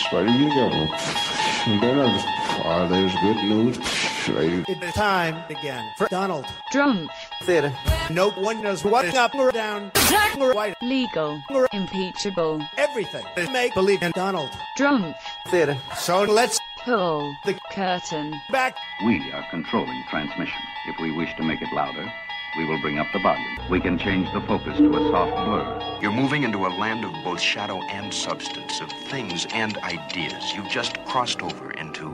There you go. Then there's good news. It's time again for Donald Trump. Theater. No one knows what's up or down. Black or white. Legal. Impeachable. Everything. Make believe in Donald Trump. Theater. So let's pull the curtain back. We are controlling transmission. If we wish to make it louder, we will bring up the volume. We can change the focus to a soft blur. You're moving into a land of both shadow and substance, of things and ideas. You've just crossed over into...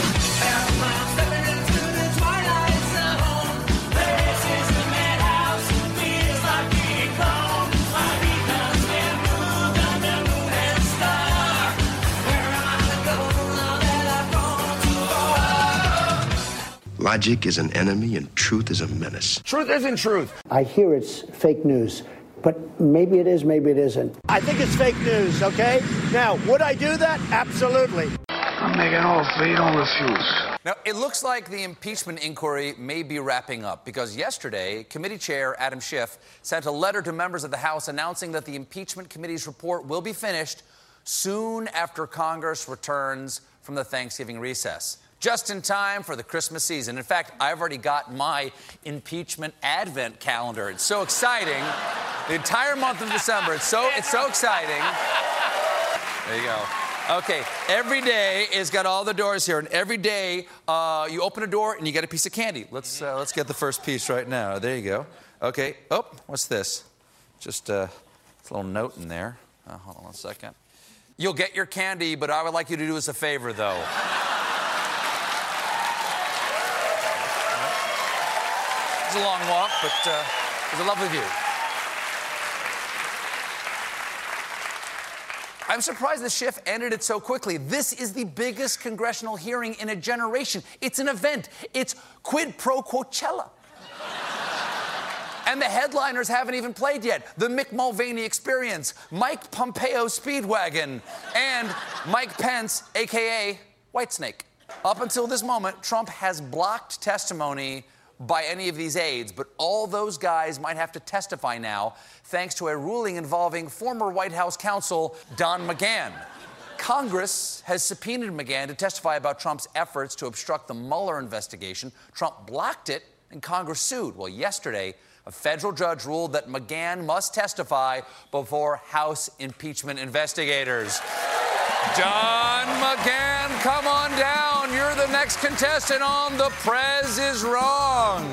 Logic is an enemy and truth is a menace. Truth isn't truth. I hear it's fake news, but maybe it is, maybe it isn't. I think it's fake news, okay? Now, would I do that? Absolutely. I'm making an offer you don't refuse. Now, it looks like the impeachment inquiry may be wrapping up because yesterday, Committee Chair Adam Schiff sent a letter to members of the House announcing that the Impeachment Committee's report will be finished soon after Congress returns from the Thanksgiving recess. Just in time for the Christmas season. In fact, I've already got my impeachment advent calendar. It's so exciting. The entire month of December. It's so exciting. There you go. Okay, every day has got all the doors here, and every day you open a door and you get a piece of candy. Let's get the first piece right now. There you go. Okay. Oh, what's this? Just a little note in there. Hold on one second. You'll get your candy, but I would like you to do us a favor, though. It's a long walk, but it's a lovely view. I'm surprised the Schiff ended it so quickly. This is the biggest congressional hearing in a generation. It's an event. It's quid pro Coachella. And the headliners haven't even played yet. The Mick Mulvaney Experience, Mike Pompeo Speedwagon, and Mike Pence, a.k.a. Whitesnake. Up until this moment, Trump has blocked testimony by any of these aides, but all those guys might have to testify now thanks to a ruling involving former White House counsel Don McGahn. Congress has subpoenaed McGahn to testify about Trump's efforts to obstruct the Mueller investigation. Trump blocked it, and Congress sued. Well, yesterday, a federal judge ruled that McGahn must testify before House impeachment investigators. John McGahn, come on down. You're the next contestant on The Prez is Wrong.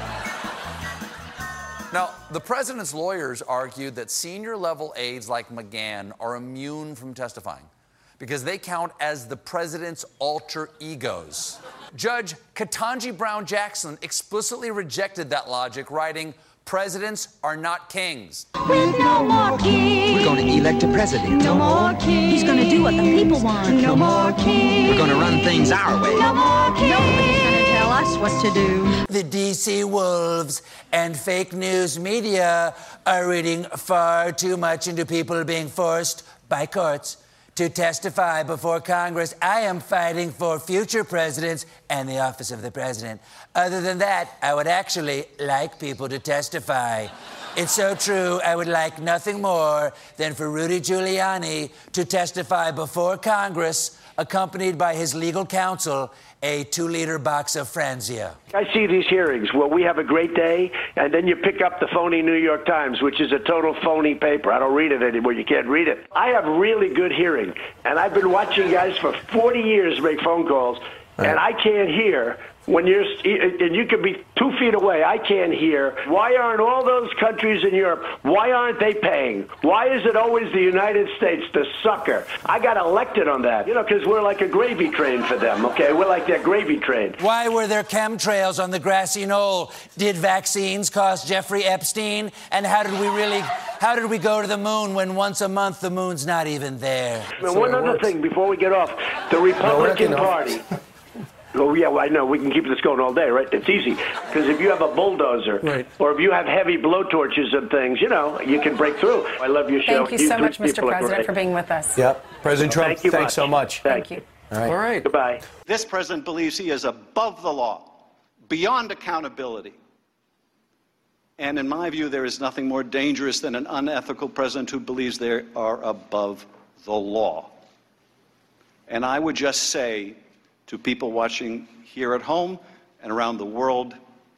Now, the president's lawyers argued that senior-level aides like McGahn are immune from testifying because they count as the president's alter egos. Judge Ketanji Brown Jackson explicitly rejected that logic, writing, "Presidents are not kings." With no more kings. We're going to elect a president. No more kings. He's going to do what the people want. No more kings. We're going to run things our way. No more kings. Nobody's going to tell us what to do. The DC wolves and fake news media are reading far too much into people being forced by courts to testify before Congress. I am fighting for future presidents and the office of the president. Other than that, I would actually like people to testify. It's so true, I would like nothing more than for Rudy Giuliani to testify before Congress, accompanied by his legal counsel, a 2-liter box of Franzia. I see these hearings where we have a great day, and then you pick up the phony New York Times, which is a total phony paper. I don't read it anymore. You can't read it. I have really good hearing, and I've been watching guys for 40 years make phone calls, and I can't hear when and you could be 2 feet away. I can't hear. Why aren't all those countries in Europe, why aren't they paying? Why is it always the United States, the sucker? I got elected on that, because we're like a gravy train for them, okay? We're like their gravy train. Why were there chemtrails on the grassy knoll? Did vaccines cost Jeffrey Epstein? And how did we go to the moon when once a month the moon's not even there? One other thing before we get off. The Republican Party... Oh, yeah, well, I know. We can keep this going all day, right? It's easy. Because if you have a bulldozer, or if you have heavy blowtorches and things, you can break through. I love your show. Thank you so much, Mr. President, for being with us. Yep. President Trump, thanks so much. Thank you. All right. Goodbye. This president believes he is above the law, beyond accountability. And in my view, there is nothing more dangerous than an unethical president who believes they are above the law. And I would just say to people watching here at home and around the world,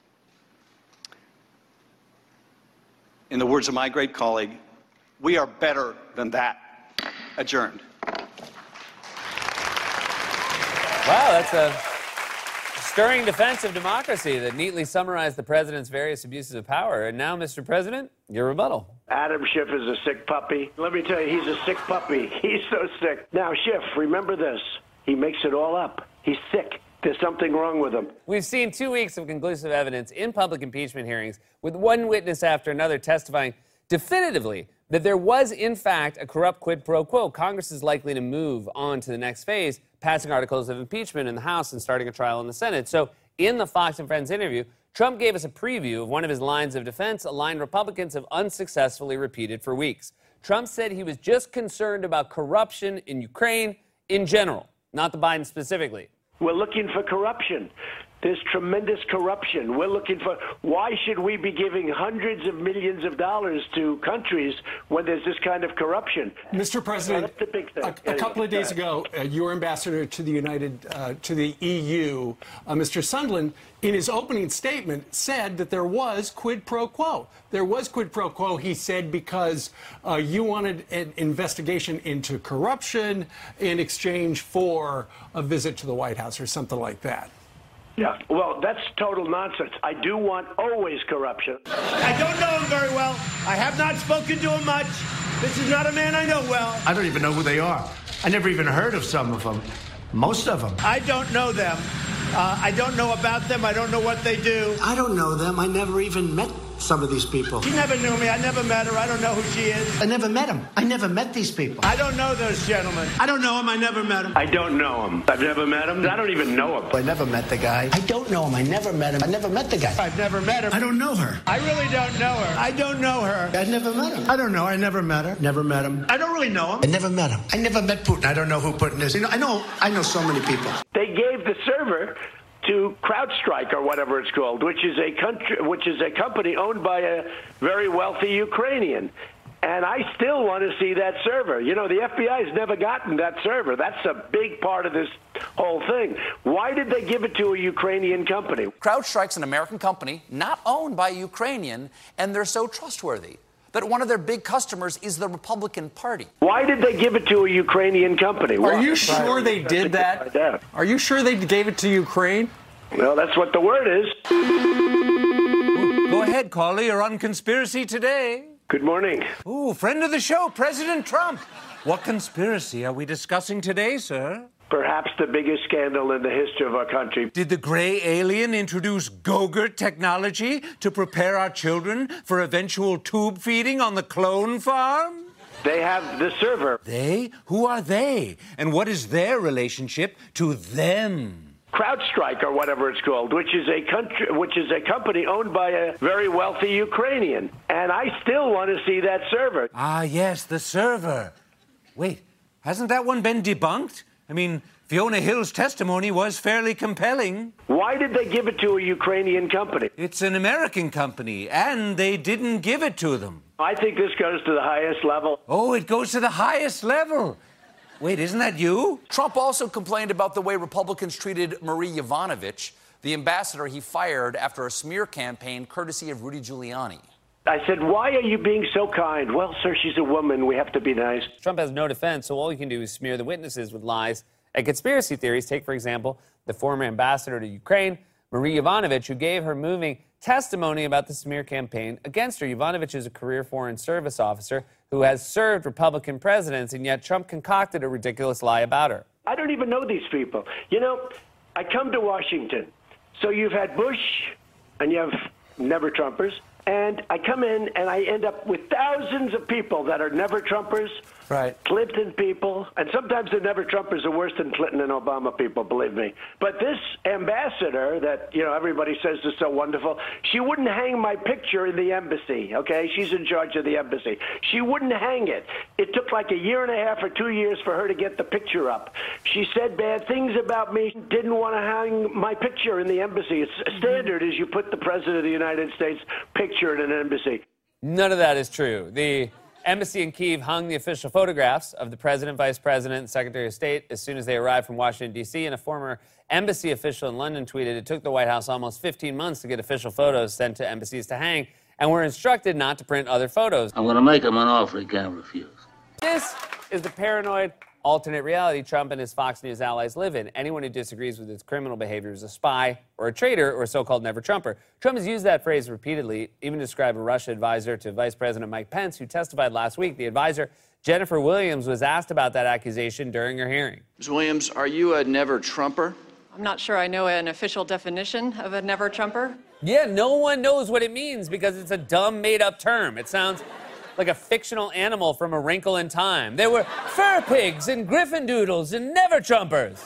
in the words of my great colleague, we are better than that. Adjourned. Wow, that's a stirring defense of democracy that neatly summarized the president's various abuses of power. And now, Mr. President, your rebuttal. Adam Schiff is a sick puppy. Let me tell you, he's a sick puppy. He's so sick. Now, Schiff, remember this. He makes it all up. He's sick. There's something wrong with him. We've seen 2 weeks of conclusive evidence in public impeachment hearings, with one witness after another testifying definitively that there was, in fact, a corrupt quid pro quo. Congress is likely to move on to the next phase, passing articles of impeachment in the House and starting a trial in the Senate. So in the Fox and Friends interview, Trump gave us a preview of one of his lines of defense, a line Republicans have unsuccessfully repeated for weeks. Trump said he was just concerned about corruption in Ukraine in general, not the Biden specifically. We're looking for corruption. There's tremendous corruption. We're looking for, why should we be giving hundreds of millions of dollars to countries when there's this kind of corruption? Mr. President, that's the big thing. A couple of days ago, your ambassador to the EU, Mr. Sondland, in his opening statement said that there was quid pro quo. There was quid pro quo, he said, because you wanted an investigation into corruption in exchange for a visit to the White House or something like that. Yeah, well, that's total nonsense. I do want always corruption. I don't know him very well. I have not spoken to him much. This is not a man I know well. I don't even know who they are. I never even heard of some of them. Most of them. I don't know them. I don't know about them. I don't know what they do. I don't know them. I never even met some of these people. She never knew me. I never met her. I don't know who she is. I never met them. I never met these people. I don't know those gentlemen. I don't know him. I never met him. I don't know him. I've never met him. I don't even know him. I never met the guy. I don't know him. I never met him. I never met the guy. I've never met her. I don't know her. I really don't know her. I don't know her. I never met him. I don't know. I never met her. Never met him. I don't really know him. I never met him. I never met Putin. I don't know who Putin is. You know, I know so many people. They gave the server to CrowdStrike or whatever it's called, which is a company owned by a very wealthy Ukrainian. And I still want to see that server. You know, the FBI has never gotten that server. That's a big part of this whole thing. Why did they give it to a Ukrainian company? CrowdStrike's an American company, not owned by a Ukrainian, and they're so trustworthy that one of their big customers is the Republican Party. Why did they give it to a Ukrainian company? Are you sure they did that? Are you sure they gave it to Ukraine? Well, that's what the word is. Go ahead, Carly. You're on Conspiracy Today. Good morning. Ooh, friend of the show, President Trump. What conspiracy are we discussing today, sir? Perhaps the biggest scandal in the history of our country. Did the gray alien introduce Go-Gurt technology to prepare our children for eventual tube feeding on the clone farm? They have the server. They? Who are they? And what is their relationship to them? CrowdStrike or whatever it's called, which is a company owned by a very wealthy Ukrainian. And I still want to see that server. Ah, yes, the server. Wait, hasn't that one been debunked? I mean, Fiona Hill's testimony was fairly compelling. Why did they give it to a Ukrainian company? It's an American company, and they didn't give it to them. I think this goes to the highest level. Oh, it goes to the highest level. Wait, isn't that you? Trump also complained about the way Republicans treated Marie Yovanovitch, the ambassador he fired after a smear campaign courtesy of Rudy Giuliani. I said, why are you being so kind? Well, sir, she's a woman. We have to be nice. Trump has no defense, so all you can do is smear the witnesses with lies and conspiracy theories. Take, for example, the former ambassador to Ukraine, Marie Yovanovitch, who gave her moving testimony about the smear campaign against her. Yovanovitch is a career Foreign Service officer who has served Republican presidents, and yet Trump concocted a ridiculous lie about her. I don't even know these people. You know, I come to Washington. So you've had Bush, and you have never-Trumpers. And I come in, and I end up with thousands of people that are never-Trumpers, right? Clinton people, and sometimes the never-Trumpers are worse than Clinton and Obama people, believe me. But this ambassador that, you know, everybody says is so wonderful, she wouldn't hang my picture in the embassy, okay? She's in charge of the embassy. She wouldn't hang it. It took like 1.5 years or 2 years for her to get the picture up. She said bad things about me, didn't want to hang my picture in the embassy. It's standard is you put the President of the United States picture in an embassy. None of that is true. The embassy in Kyiv hung the official photographs of the president, vice president, and secretary of state as soon as they arrived from Washington, D.C., and a former embassy official in London tweeted it took the White House almost 15 months to get official photos sent to embassies to hang, and were instructed not to print other photos. I'm going to make him an offer he can't refuse. This is the paranoid alternate reality Trump and his Fox News allies live in. Anyone who disagrees with his criminal behavior is a spy or a traitor or a so-called never-Trumper. Trump has used that phrase repeatedly, even to describe a Russia advisor to Vice President Mike Pence, who testified last week. The advisor, Jennifer Williams, was asked about that accusation during her hearing. Ms. Williams, are you a never-Trumper? I'm not sure I know an official definition of a never-Trumper. Yeah, no one knows what it means because it's a dumb, made-up term. It sounds like a fictional animal from A Wrinkle in Time. There were fur pigs and Gryffindoodles and never-Trumpers.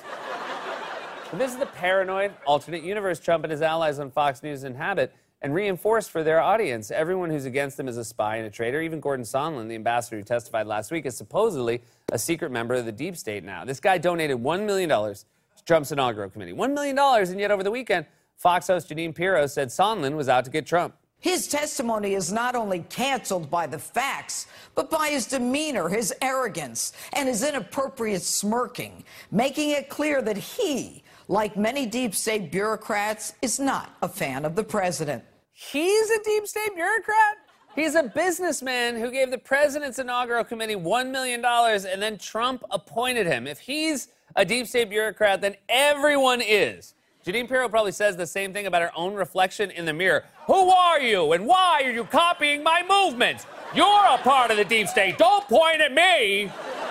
This is the paranoid alternate universe Trump and his allies on Fox News inhabit and reinforced for their audience. Everyone who's against them is a spy and a traitor. Even Gordon Sondland, the ambassador who testified last week, is supposedly a secret member of the deep state now. This guy donated $1 million to Trump's inaugural committee. $1 million, and yet over the weekend, Fox host Jeanine Pirro said Sondland was out to get Trump. His testimony is not only canceled by the facts, but by his demeanor, his arrogance, and his inappropriate smirking, making it clear that he, like many deep state bureaucrats, is not a fan of the president. He's a deep state bureaucrat? He's a businessman who gave the president's inaugural committee $1 million, and then Trump appointed him. If he's a deep state bureaucrat, then everyone is. Jeanine Pirro probably says the same thing about her own reflection in the mirror. Who are you, and why are you copying my movements? You're a part of the deep state. Don't point at me.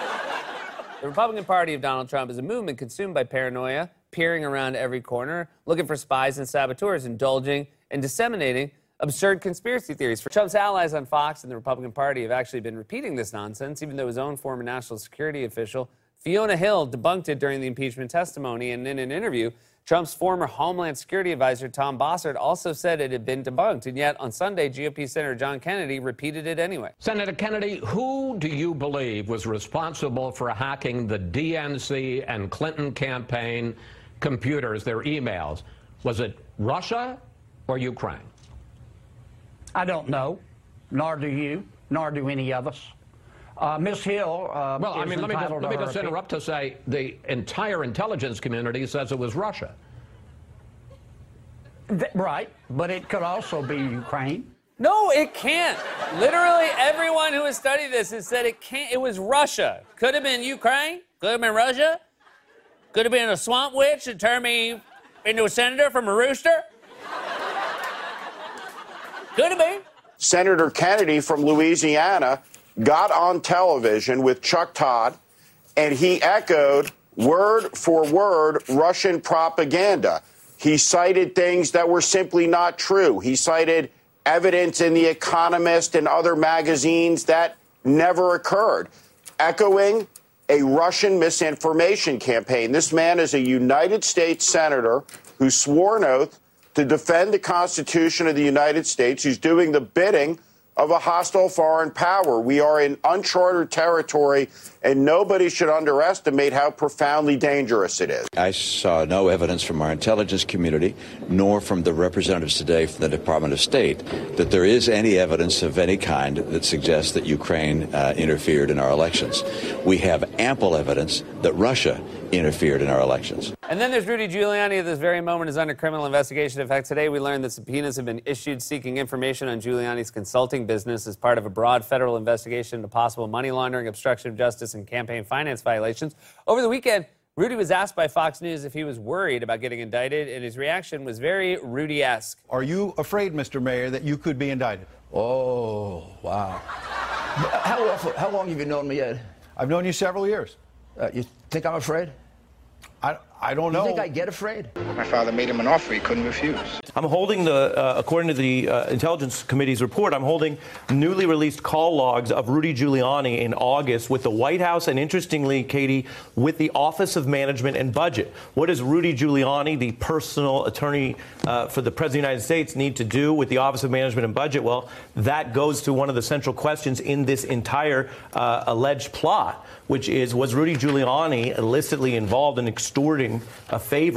The Republican Party of Donald Trump is a movement consumed by paranoia, peering around every corner, looking for spies and saboteurs, indulging and disseminating absurd conspiracy theories. For Trump's allies on Fox and the Republican Party have actually been repeating this nonsense, even though his own former national security official, Fiona Hill, debunked it during the impeachment testimony. And in an interview, Trump's former Homeland Security advisor, Tom Bossert, also said it had been debunked. And yet, on Sunday, GOP Senator John Kennedy repeated it anyway. Senator Kennedy, who do you believe was responsible for hacking the DNC and Clinton campaign computers, their emails? Was it Russia or Ukraine? I don't know, nor do you, nor do any of us. Ms. Hill well, I mean, let me just interrupt to say the entire intelligence community says it was Russia. Right, but it could also be Ukraine. No, it can't. Literally everyone who has studied this has said it can't. It was Russia. Could have been Ukraine. Could have been Russia. Could have been a swamp witch that turned me into a senator from a rooster. Could have been. Senator Kennedy from Louisiana got on television with Chuck Todd, and he echoed word for word Russian propaganda. He cited things that were simply not true. He cited evidence in The Economist and other magazines that never occurred, echoing a Russian misinformation campaign. This man is a United States senator who swore an oath to defend the Constitution of the United States. He's doing the bidding of a hostile foreign power. We are in uncharted territory, and nobody should underestimate how profoundly dangerous it is. I saw no evidence from our intelligence community, nor from the representatives today from the Department of State, that there is any evidence of any kind that suggests that Ukraine interfered in our elections. We have ample evidence that Russia interfered in our elections. And then there's Rudy Giuliani. At this very moment is under criminal investigation. In fact, today we learned that subpoenas have been issued seeking information on Giuliani's consulting business as part of a broad federal investigation into possible money laundering, obstruction of justice, and campaign finance violations. Over the weekend, Rudy was asked by Fox News if he was worried about getting indicted, and his reaction was very Rudy-esque. Are you afraid, Mr. Mayor, that you could be indicted? Oh, wow. How long have you known me, Ed? I've known you several years. You think I'm afraid? I don't know. You think I get afraid? My father made him an offer he couldn't refuse. I'm holding according to the Intelligence Committee's report, I'm holding newly released call logs of Rudy Giuliani in August with the White House and, interestingly, Katie, with the Office of Management and Budget. What does Rudy Giuliani, the personal attorney for the President of the United States, need to do with the Office of Management and Budget? Well, that goes to one of the central questions in this entire alleged plot, which is, was Rudy Giuliani illicitly involved in extorting a favor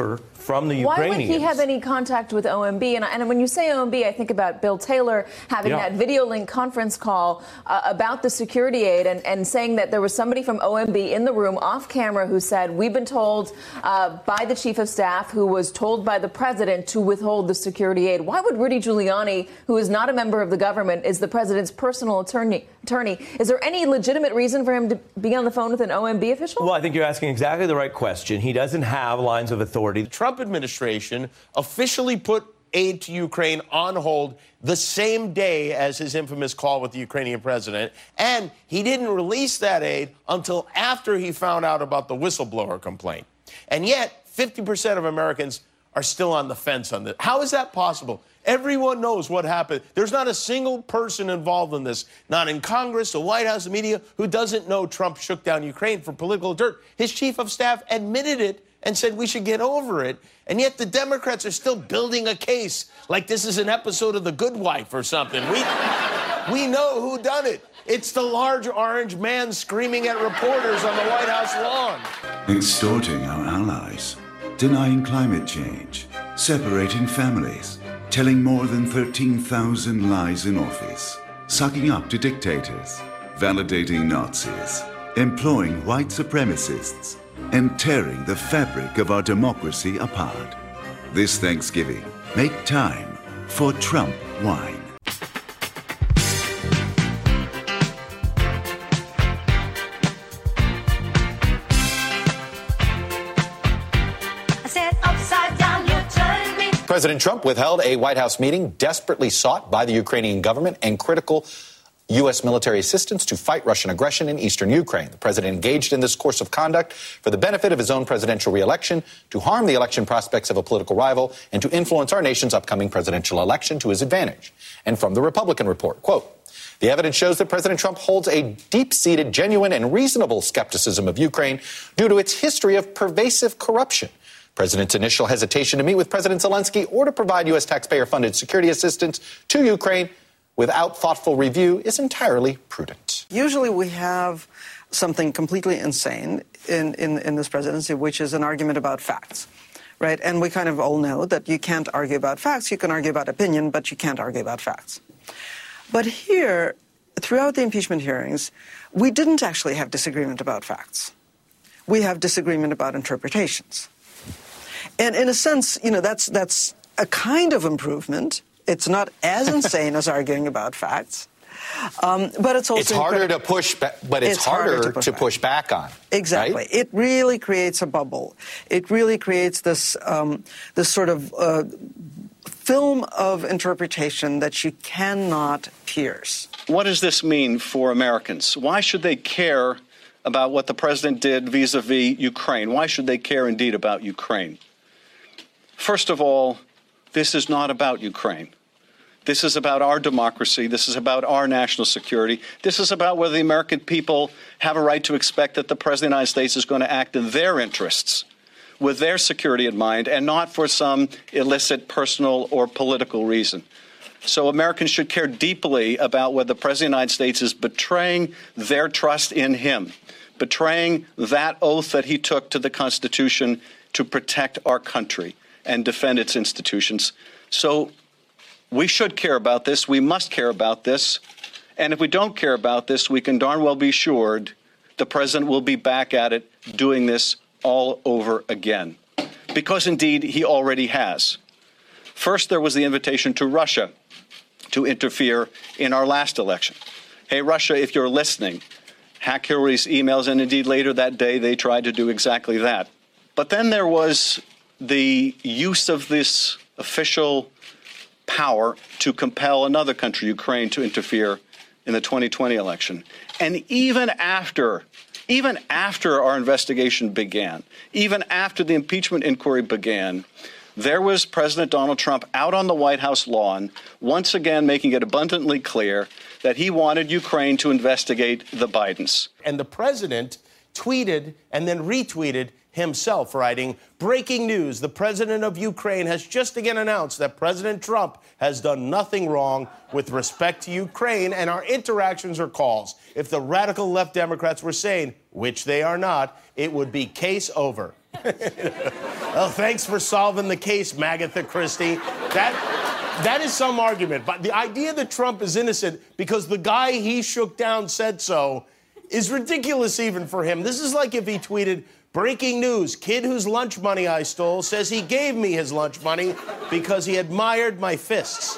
from the Why Ukrainians. would he have any contact with OMB? And when you say OMB, I think about Bill Taylor having that video link conference call about the security aid and saying that there was somebody from OMB in the room off camera who said, we've been told by the chief of staff, who was told by the president to withhold the security aid. Why would Rudy Giuliani, who is not a member of the government, is the president's personal attorney? Is there any legitimate reason for him to be on the phone with an OMB official? Well, I think you're asking exactly the right question. He doesn't have lines of authority. The Trump administration officially put aid to Ukraine on hold the same day as his infamous call with the Ukrainian president, and he didn't release that aid until after he found out about the whistleblower complaint. And yet, 50% of Americans are still on the fence on this. How is that possible? Everyone knows what happened. There's not a single person involved in this, not in Congress, the White House, the media, who doesn't know Trump shook down Ukraine for political dirt. His chief of staff admitted it and said we should get over it. And yet the Democrats are still building a case like this is an episode of The Good Wife or something. We know who done it. It's the large orange man screaming at reporters on the White House lawn. Extorting our allies, denying climate change, separating families, telling more than 13,000 lies in office, sucking up to dictators, validating Nazis, employing white supremacists, and tearing the fabric of our democracy apart. This Thanksgiving, make time for Trump wine. President Trump withheld a White House meeting desperately sought by the Ukrainian government and critical U.S. military assistance to fight Russian aggression in eastern Ukraine. The president engaged in this course of conduct for the benefit of his own presidential reelection, to harm the election prospects of a political rival, and to influence our nation's upcoming presidential election to his advantage. And from the Republican report, quote, the evidence shows that President Trump holds a deep-seated, genuine, and reasonable skepticism of Ukraine due to its history of pervasive corruption. President's initial hesitation to meet with President Zelensky or to provide U.S. taxpayer-funded security assistance to Ukraine without thoughtful review is entirely prudent. Usually we have something completely insane in this presidency, which is an argument about facts, right? And we kind of all know that you can't argue about facts. You can argue about opinion, but you can't argue about facts. But here, throughout the impeachment hearings, we didn't actually have disagreement about facts. We have disagreement about interpretations. And in a sense, you know, that's a kind of improvement. It's not as insane as arguing about facts, but it's also harder to push back, but it's harder to push back on. Exactly, right? It really creates a bubble. It really creates this this sort of film of interpretation that you cannot pierce. What does this mean for Americans? Why should they care about what the president did vis-a-vis Ukraine? Why should they care indeed about Ukraine? First of all, this is not about Ukraine. This is about our democracy. This is about our national security. This is about whether the American people have a right to expect that the President of the United States is going to act in their interests, with their security in mind, and not for some illicit personal or political reason. So Americans should care deeply about whether the President of the United States is betraying their trust in him, betraying that oath that he took to the Constitution to protect our country and defend its institutions. So we should care about this. We must care about this. And if we don't care about this, we can darn well be assured the president will be back at it doing this all over again. Because, indeed, he already has. First, there was the invitation to Russia to interfere in our last election. Hey, Russia, if you're listening, hack Hillary's emails. And, indeed, later that day, they tried to do exactly that. But then there was the use of this official power to compel another country, Ukraine, to interfere in the 2020 election. And even after our investigation began, even after the impeachment inquiry began, there was President Donald Trump out on the White House lawn, once again making it abundantly clear that he wanted Ukraine to investigate the Bidens. And the president tweeted and then retweeted himself, writing, breaking news, the president of Ukraine has just again announced that President Trump has done nothing wrong with respect to Ukraine, and our interactions are calls. If the radical left Democrats were sane, which they are not, it would be case over. Well, thanks for solving the case, Magatha Christie. That is some argument. But the idea that Trump is innocent because the guy he shook down said so is ridiculous even for him. This is like if he tweeted, "Breaking news, kid whose lunch money I stole says he gave me his lunch money because he admired my fists."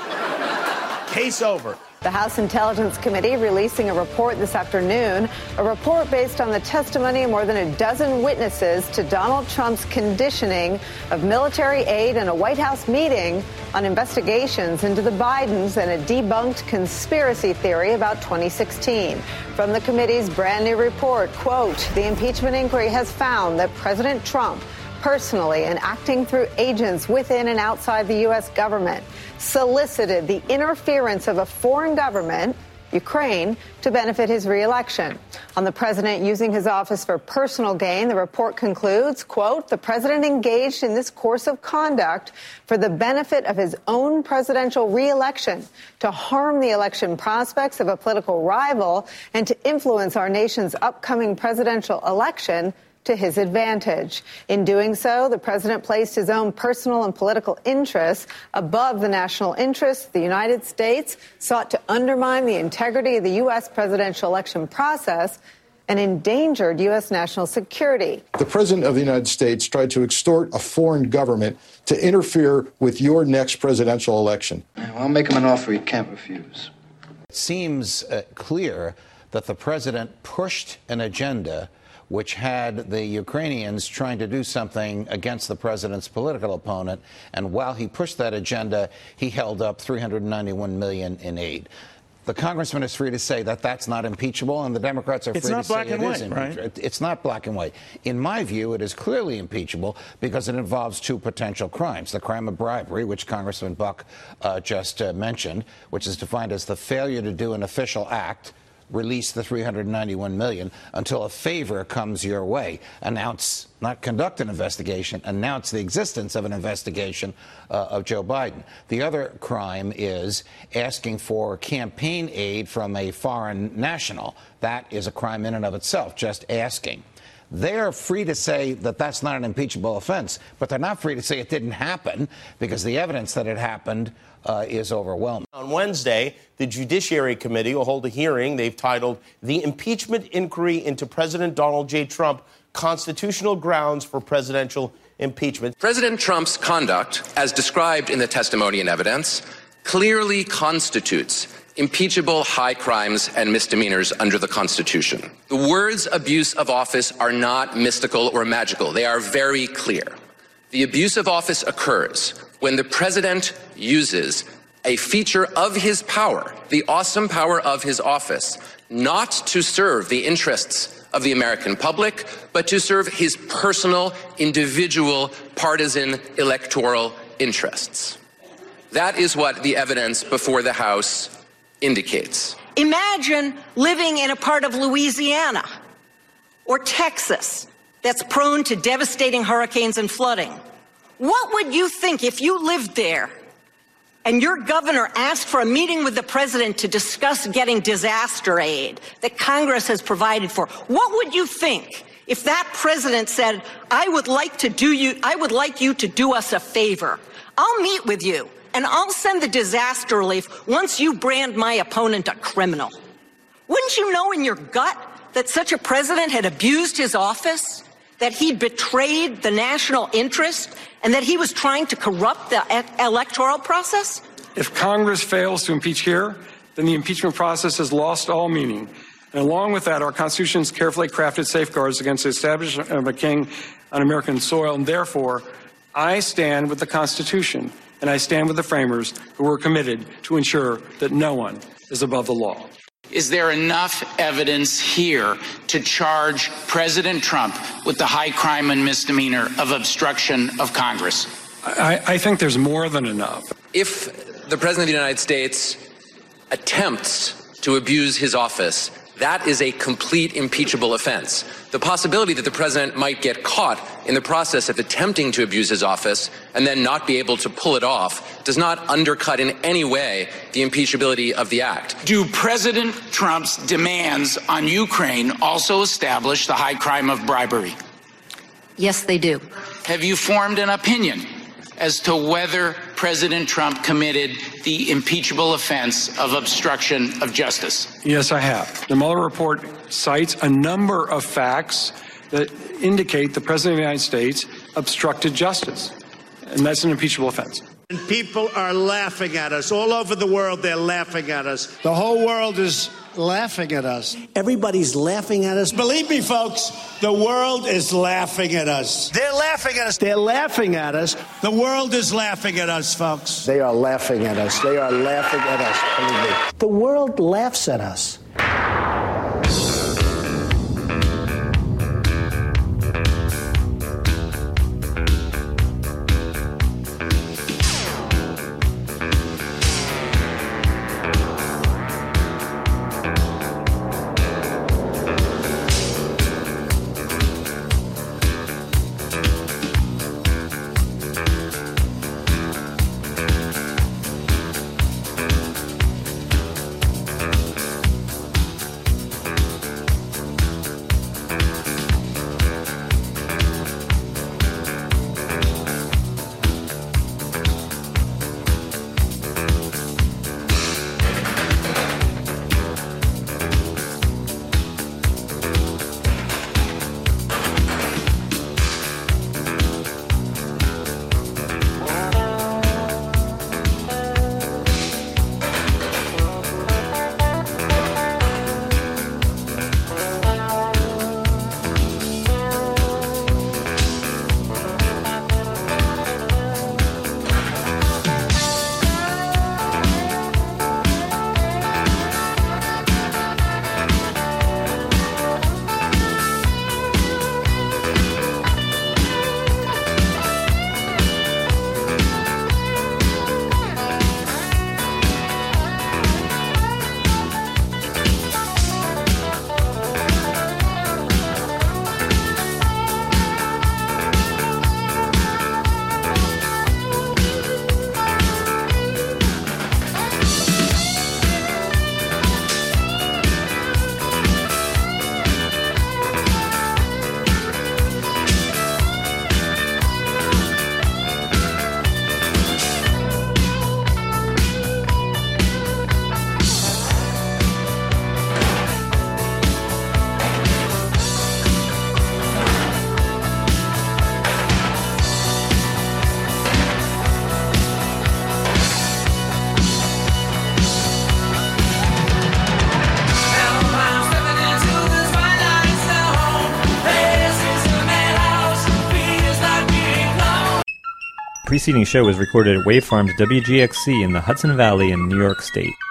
Case over. The House Intelligence Committee releasing a report this afternoon, a report based on the testimony of more than a dozen witnesses to Donald Trump's conditioning of military aid in a White House meeting on investigations into the Bidens and a debunked conspiracy theory about 2016. From the committee's brand new report, quote, "The impeachment inquiry has found that President Trump personally and acting through agents within and outside the U.S. government solicited the interference of a foreign government, Ukraine, to benefit his reelection. On the president using his office for personal gain, the report concludes, quote, "The president engaged in this course of conduct for the benefit of his own presidential reelection, to harm the election prospects of a political rival, and to influence our nation's upcoming presidential election to his advantage. In doing so, the president placed his own personal and political interests above the national interests of the United States, sought to undermine the integrity of the U.S. presidential election process, and endangered U.S. national security." The president of the United States tried to extort a foreign government to interfere with your next presidential election. I'll make him an offer he can't refuse. It seems clear that the president pushed an agenda which had the Ukrainians trying to do something against the president's political opponent. And while he pushed that agenda, he held up $391 million in aid. The congressman is free to say that that's not impeachable, and the Democrats are free to say it is impeachable. It's not black and white. In my view, it is clearly impeachable because it involves two potential crimes. The crime of bribery, which Congressman Buck just mentioned, which is defined as the failure to do an official act, release the $391 million until a favor comes your way. Announce, not conduct an investigation, announce the existence of an investigation of Joe Biden. The other crime is asking for campaign aid from a foreign national. That is a crime in and of itself, just asking. They're free to say that that's not an impeachable offense, but they're not free to say it didn't happen because the evidence that it happened is overwhelming. On Wednesday, the Judiciary Committee will hold a hearing they've titled "The Impeachment Inquiry into President Donald J. Trump, Constitutional Grounds for Presidential Impeachment." President Trump's conduct, as described in the testimony and evidence, clearly constitutes impeachable high crimes and misdemeanors under the Constitution. The words abuse of office are not mystical or magical. They are very clear. The abuse of office occurs when the president uses a feature of his power, the awesome power of his office, not to serve the interests of the American public, but to serve his personal, individual, partisan, electoral interests. That is what the evidence before the House indicates. Imagine living in a part of Louisiana or Texas that's prone to devastating hurricanes and flooding. What would you think if you lived there and your governor asked for a meeting with the president to discuss getting disaster aid that Congress has provided for? What would you think if that president said, I would like you to do us a favor. I'll meet with you and I'll send the disaster relief once you brand my opponent a criminal. Wouldn't you know in your gut that such a president had abused his office, that he betrayed the national interest, and that he was trying to corrupt the electoral process? If Congress fails to impeach here, then the impeachment process has lost all meaning. And along with that, our Constitution's carefully crafted safeguards against the establishment of a king on American soil. And therefore, I stand with the Constitution, and I stand with the framers who were committed to ensure that no one is above the law. Is there enough evidence here to charge President Trump with the high crime and misdemeanor of obstruction of Congress? I think there's more than enough. If the President of the United States attempts to abuse his office, that is a complete impeachable offense. The possibility that the president might get caught in the process of attempting to abuse his office and then not be able to pull it off does not undercut in any way the impeachability of the act. Do President Trump's demands on Ukraine also establish the high crime of bribery? Yes, they do. have you formed an opinion as to whether President Trump committed the impeachable offense of obstruction of justice? Yes, I have. The Mueller report cites a number of facts that indicate the President of the United States obstructed justice, and that's an impeachable offense. And people are laughing at us. All over the world, they're laughing at us. The whole world is laughing at us. Everybody's laughing at us. Believe me, folks, the world is laughing at us. They're laughing at us. They're laughing at us. The world is laughing at us, folks. They are laughing at us. They are laughing at us. Believe me. The world laughs at us. The preceding show was recorded at Wave Farms WGXC in the Hudson Valley in New York State.